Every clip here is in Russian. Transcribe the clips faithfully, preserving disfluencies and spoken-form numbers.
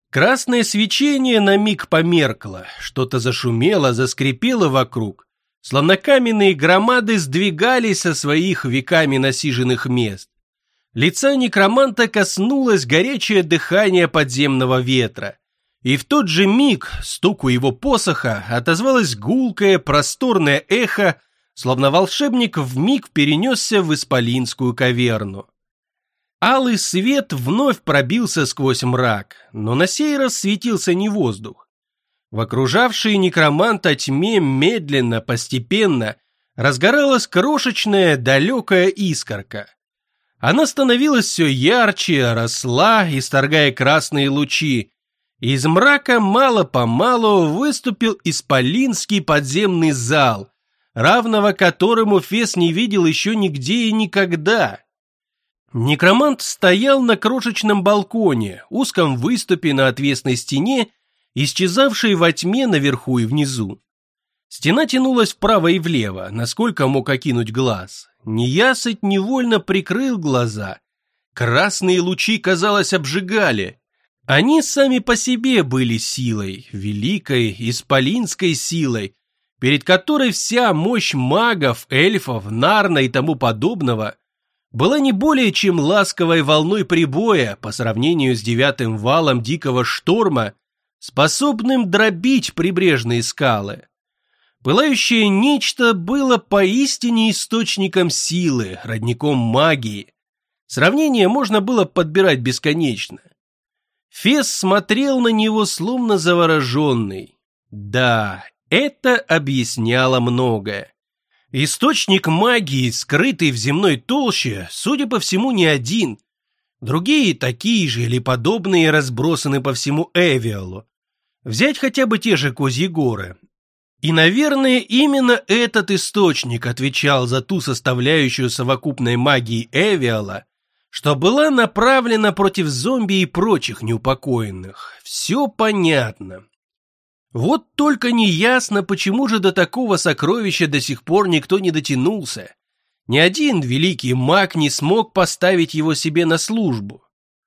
Красное свечение на миг померкло, что-то зашумело, заскрипело вокруг, словно каменные громады сдвигались со своих веками насиженных мест. Лица некроманта коснулось горячее дыхание подземного ветра, и в тот же миг стуку его посоха отозвалось гулкое просторное эхо, словно волшебник вмиг перенесся в исполинскую каверну. Алый свет вновь пробился сквозь мрак, но на сей раз светился не воздух. В окружавшей некроманта тьме медленно, постепенно разгоралась крошечная далекая искорка. Она становилась все ярче, росла, исторгая красные лучи. Из мрака мало-помалу выступил исполинский подземный зал, равного которому Фес не видел еще нигде и никогда. Некромант стоял на крошечном балконе, узком выступе на отвесной стене, исчезавшей во тьме наверху и внизу. Стена тянулась вправо и влево, насколько мог окинуть глаз. Неясыть невольно прикрыл глаза. Красные лучи, казалось, обжигали. Они сами по себе были силой, великой, исполинской силой, перед которой вся мощь магов, эльфов, нарна и тому подобного была не более чем ласковой волной прибоя по сравнению с девятым валом дикого шторма, способным дробить прибрежные скалы. Пылающее нечто было поистине источником силы, родником магии. Сравнение можно было подбирать бесконечно. Фес смотрел на него словно завороженный. Да, это объясняло многое. Источник магии, скрытый в земной толще, судя по всему, не один. Другие такие же или подобные разбросаны по всему Эвиалу. Взять хотя бы те же Козьи горы. И, наверное, именно этот источник отвечал за ту составляющую совокупной магии Эвиала, что была направлена против зомби и прочих неупокоенных. Все понятно. Вот только неясно, почему же до такого сокровища до сих пор никто не дотянулся. Ни один великий маг не смог поставить его себе на службу.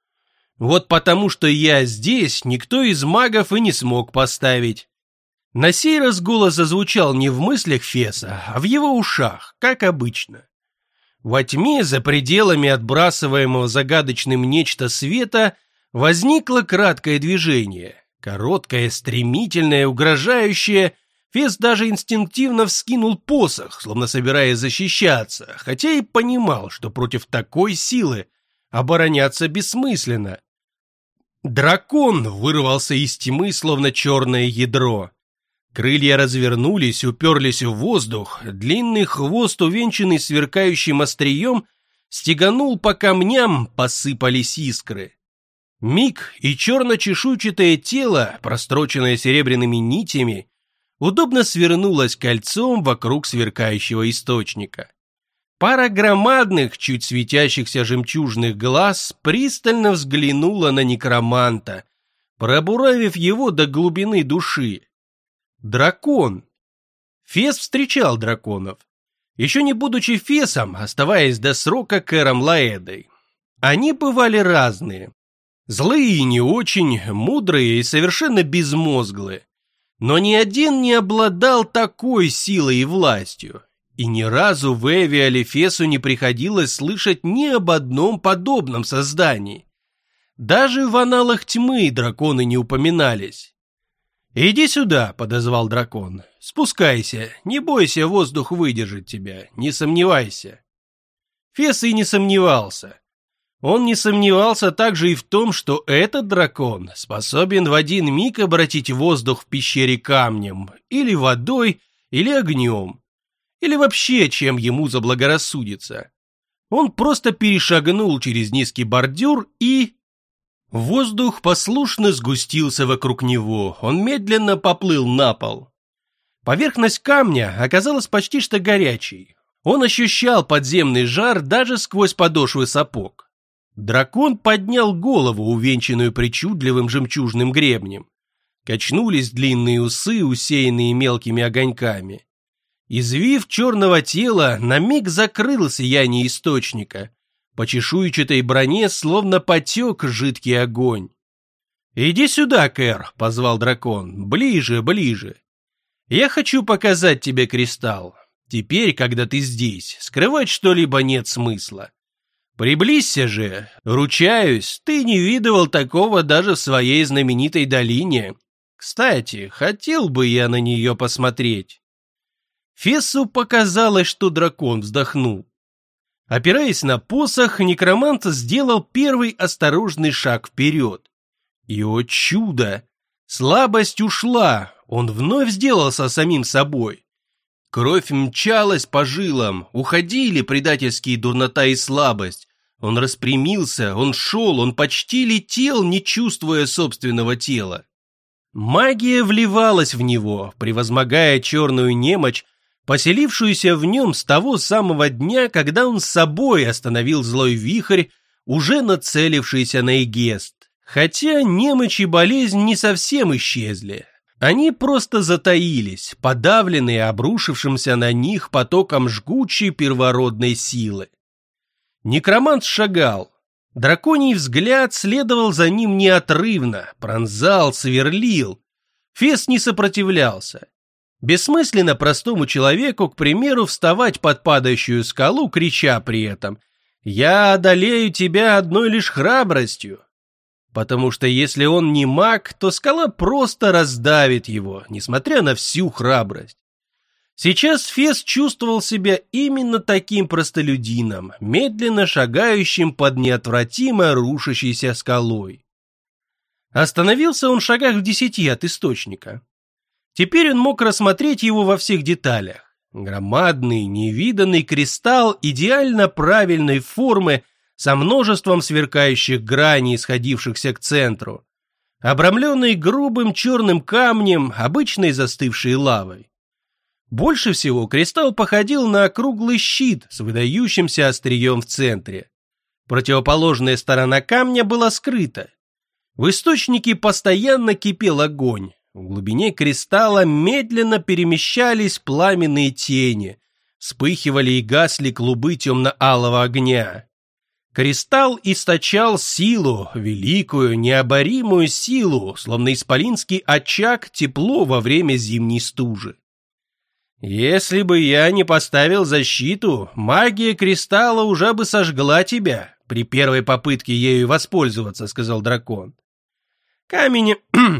Вот потому, что я здесь, никто из магов и не смог поставить. На сей раз голос зазвучал не в мыслях Феса, а в его ушах, как обычно. Во тьме, за пределами отбрасываемого загадочным нечто света, возникло краткое движение. Короткое, стремительное, угрожающее. Фес даже инстинктивно вскинул посох, словно собираясь защищаться, хотя и понимал, что против такой силы обороняться бессмысленно. Дракон вырвался из тьмы, словно черное ядро. Крылья развернулись, уперлись в воздух, длинный хвост, увенчанный сверкающим острием, стеганул по камням, посыпались искры. Миг, и черно-чешуйчатое тело, простроченное серебряными нитями, удобно свернулось кольцом вокруг сверкающего источника. Пара громадных, чуть светящихся жемчужных глаз пристально взглянула на некроманта, пробуравив его до глубины души. Дракон. Фес встречал драконов. Еще не будучи Фесом, оставаясь до срока Кэром Лаэдой. Они бывали разные. Злые и не очень, мудрые и совершенно безмозглые. Но ни один не обладал такой силой и властью. И ни разу в Эвиале Фесу не приходилось слышать ни об одном подобном создании. Даже в аналах тьмы драконы не упоминались. «Иди сюда», — подозвал дракон. «Спускайся, не бойся, воздух выдержит тебя, не сомневайся». Фес и не сомневался. Он не сомневался также и в том, что этот дракон способен в один миг обратить воздух в пещере камнем, или водой, или огнем, или вообще чем ему заблагорассудится. Он просто перешагнул через низкий бордюр и... Воздух послушно сгустился вокруг него, он медленно поплыл на пол. Поверхность камня оказалась почти что горячей. Он ощущал подземный жар даже сквозь подошвы сапог. Дракон поднял голову, увенчанную причудливым жемчужным гребнем. Качнулись длинные усы, усеянные мелкими огоньками. Извив черного тела, на миг закрыл сияние источника. По чешуйчатой броне словно потек жидкий огонь. «Иди сюда, Кэр», — позвал дракон, — «ближе, ближе. Я хочу показать тебе кристалл. Теперь, когда ты здесь, скрывать что-либо нет смысла. Приблизься же, ручаюсь, ты не видывал такого даже в своей знаменитой долине. Кстати, хотел бы я на нее посмотреть». Фессу показалось, что дракон вздохнул. Опираясь на посох, некромант сделал первый осторожный шаг вперед. И, о чудо! Слабость ушла, он вновь сделался самим собой. Кровь мчалась по жилам, уходили предательские дурнота и слабость. Он распрямился, он шел, он почти летел, не чувствуя собственного тела. Магия вливалась в него, превозмогая черную немочь, поселившуюся в нем с того самого дня, когда он с собой остановил злой вихрь, уже нацелившийся на Эгест. Хотя немочь и болезнь не совсем исчезли. Они просто затаились, подавленные обрушившимся на них потоком жгучей первородной силы. Некромант шагал. Драконий взгляд следовал за ним неотрывно, пронзал, сверлил. Фесс не сопротивлялся. Бессмысленно простому человеку, к примеру, вставать под падающую скалу, крича при этом «Я одолею тебя одной лишь храбростью». Потому что если он не маг, то скала просто раздавит его, несмотря на всю храбрость. Сейчас Фесс чувствовал себя именно таким простолюдином, медленно шагающим под неотвратимо рушащейся скалой. Остановился он в шагах в десяти от источника. Теперь он мог рассмотреть его во всех деталях. Громадный, невиданный кристалл идеально правильной формы, со множеством сверкающих граней, сходившихся к центру, обрамленный грубым черным камнем, обычной застывшей лавой. Больше всего кристалл походил на округлый щит с выдающимся острием в центре. Противоположная сторона камня была скрыта. В источнике постоянно кипел огонь. В глубине кристалла медленно перемещались пламенные тени, вспыхивали и гасли клубы темно-алого огня. Кристалл источал силу, великую, необоримую силу, словно исполинский очаг, тепло во время зимней стужи. «Если бы я не поставил защиту, магия кристалла уже бы сожгла тебя при первой попытке ею воспользоваться», — сказал дракон. «Камень...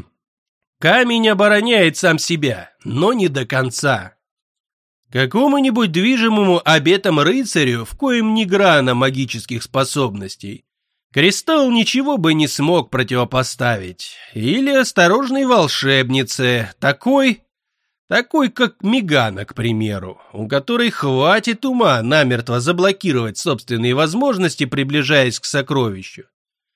Камень обороняет сам себя, но не до конца. Какому-нибудь движимому обетом рыцарю, в коем ни грана магических способностей, кристалл ничего бы не смог противопоставить. Или осторожной волшебнице, такой, такой как Мегана, к примеру, у которой хватит ума намертво заблокировать собственные возможности, приближаясь к сокровищу.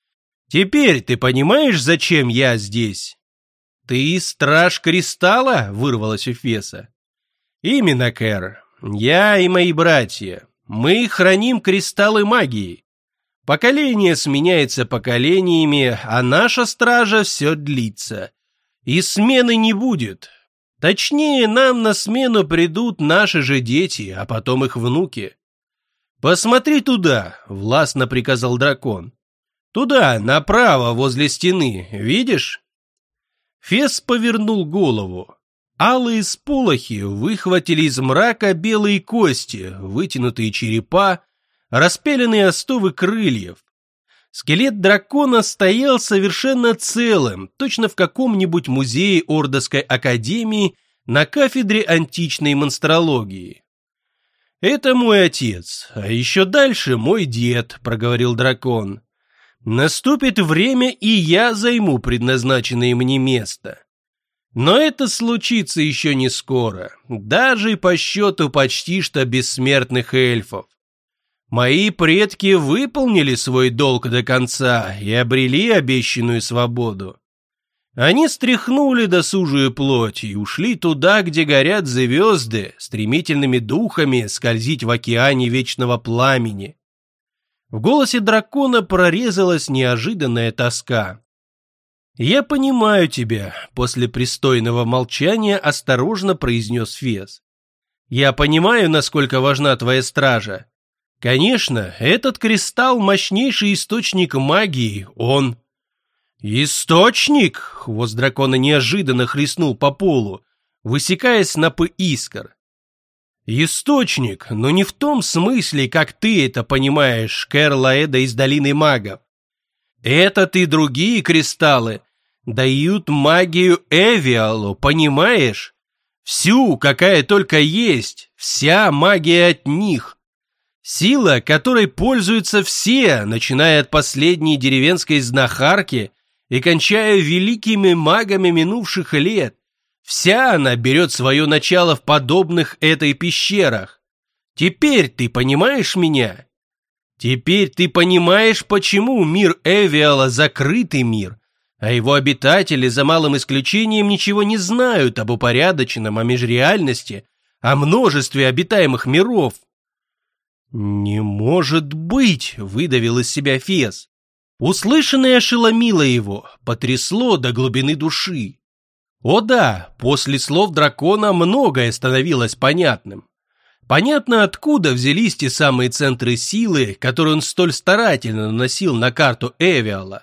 Теперь ты понимаешь, зачем я здесь? Ты страж кристалла? — вырвалось у Фесса. «Именно, Кэр. Я и мои братья. Мы храним кристаллы магии. Поколение сменяется поколениями, а наша стража все длится. И смены не будет. Точнее, нам на смену придут наши же дети, а потом их внуки. Посмотри туда», — властно приказал дракон. «Туда, направо, возле стены. Видишь?» Фесс повернул голову. Алые сполохи выхватили из мрака белые кости, вытянутые черепа, распяленные остовы крыльев. Скелет дракона стоял совершенно целым, точно в каком-нибудь музее Ордосской академии на кафедре античной монстрологии. «Это мой отец, а еще дальше мой дед», — проговорил дракон. «Наступит время, и я займу предназначенное мне место. Но это случится еще не скоро, даже по счету почти что бессмертных эльфов. Мои предки выполнили свой долг до конца и обрели обещанную свободу. Они стряхнули досужую плоть и ушли туда, где горят звезды, стремительными духами скользить в океане вечного пламени». В голосе дракона прорезалась неожиданная тоска. «Я понимаю тебя», — после пристойного молчания осторожно произнес Фесс. «Я понимаю, насколько важна твоя стража. Конечно, этот кристалл — мощнейший источник магии, он...» «Источник!» — хвост дракона неожиданно хлестнул по полу, высекая снопы искр. «Источник, но не в том смысле, как ты это понимаешь, Кэр-Лаэда из Долины Магов. Этот и другие кристаллы дают магию Эвиалу, понимаешь? Всю, какая только есть, вся магия от них. Сила, которой пользуются все, начиная от последней деревенской знахарки и кончая великими магами минувших лет. Вся она берет свое начало в подобных этой пещерах. Теперь ты понимаешь меня? Теперь ты понимаешь, почему мир Эвиала закрытый мир, а его обитатели, за малым исключением, ничего не знают об упорядоченном, о межреальности, о множестве обитаемых миров. «Не может быть!» — выдавил из себя Фес. Услышанное ошеломило его, потрясло до глубины души. О да, после слов дракона многое становилось понятным. Понятно, откуда взялись те самые центры силы, которые он столь старательно наносил на карту Эвиала.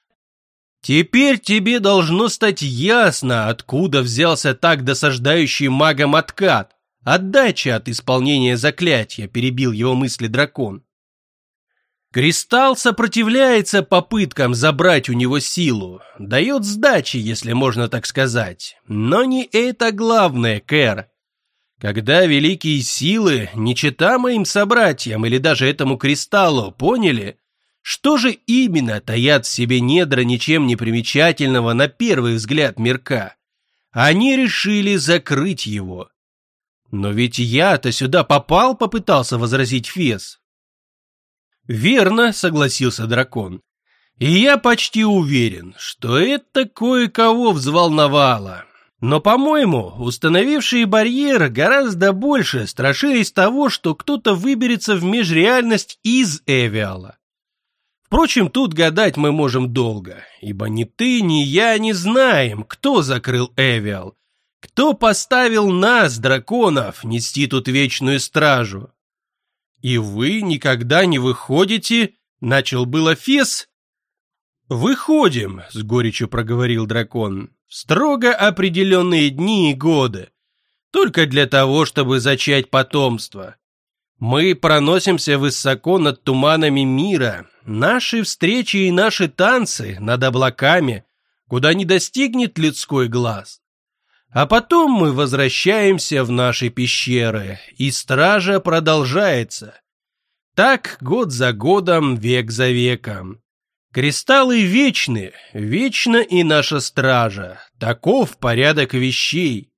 Теперь тебе должно стать ясно, откуда взялся так досаждающий магам откат. Отдача от исполнения заклятия, перебил его мысли дракон. Кристалл сопротивляется попыткам забрать у него силу, дает сдачи, если можно так сказать. Но не это главное, Кэр. Когда великие силы, не чета моим собратьям или даже этому кристаллу, поняли, что же именно таят в себе недра ничем не примечательного на первый взгляд мирка, они решили закрыть его. «Но ведь я-то сюда попал», — попытался возразить Фес. «Верно», — согласился дракон. «И я почти уверен, что это кое-кого взволновало. Но, по-моему, установившие барьер гораздо больше страшились того, что кто-то выберется в межреальность из Эвиала. Впрочем, тут гадать мы можем долго, ибо ни ты, ни я не знаем, кто закрыл Эвиал, кто поставил нас, драконов, нести тут вечную стражу. И вы никогда не выходите, начал было Фес. Выходим, с горечью проговорил дракон, в строго определенные дни и годы, только для того, чтобы зачать потомство. Мы проносимся высоко над туманами мира, наши встречи и наши танцы над облаками, куда не достигнет людской глаз. А потом мы возвращаемся в наши пещеры, и стража продолжается. Так год за годом, век за веком. Кристаллы вечны, вечна и наша стража. Таков порядок вещей.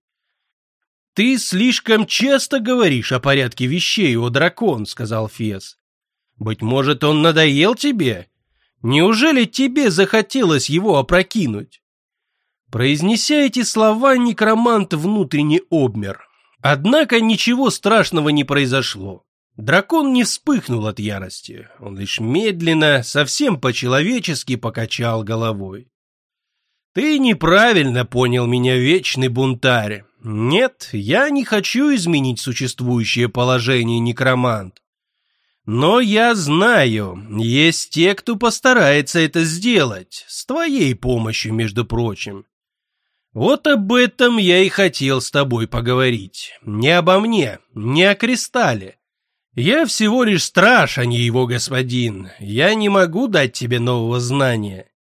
Ты слишком часто говоришь о порядке вещей, о дракон, сказал Фес. Быть может, он надоел тебе? Неужели тебе захотелось его опрокинуть? Произнеся эти слова, некромант внутренне обмер. Однако ничего страшного не произошло. Дракон не вспыхнул от ярости, он лишь медленно, совсем по-человечески покачал головой. «Ты неправильно понял меня, вечный бунтарь. Нет, я не хочу изменить существующее положение, некромант. Но я знаю, есть те, кто постарается это сделать, с твоей помощью, между прочим. Вот об этом я и хотел с тобой поговорить. Не обо мне, не о кристалле. Я всего лишь страж, а не его господин. Я не могу дать тебе нового знания.